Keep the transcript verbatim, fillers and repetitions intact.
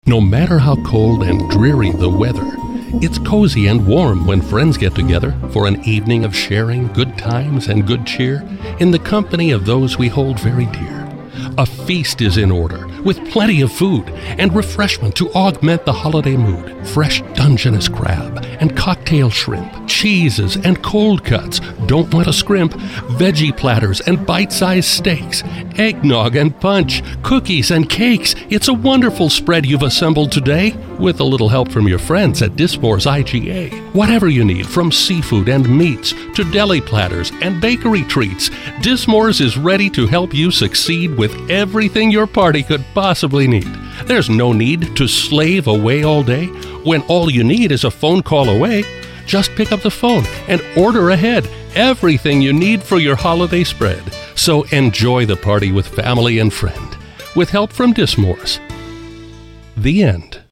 No matter how cold and dreary the weather, it's cozy and warm when friends get together for an evening of sharing good times and good cheer in the company of those we hold very dear. A feast is in order, with plenty of food and refreshment to augment the holiday mood. Fresh Dungeness crab and cocktail shrimp, cheeses and cold cuts, don't want to scrimp, veggie platters and bite-sized steaks, eggnog and punch, cookies and cakes. It's a wonderful spread you've assembled today, with a little help from your friends at Dismore's I G A. Whatever you need, from seafood and meats to deli platters and bakery treats, Dismore's is ready to help you succeed with everything your party could possibly need. There's no need to slave away all day when all you need is a phone call away. Just pick up the phone and order ahead everything you need for your holiday spread. So enjoy the party with family and friend, with help from Dismore's. The end.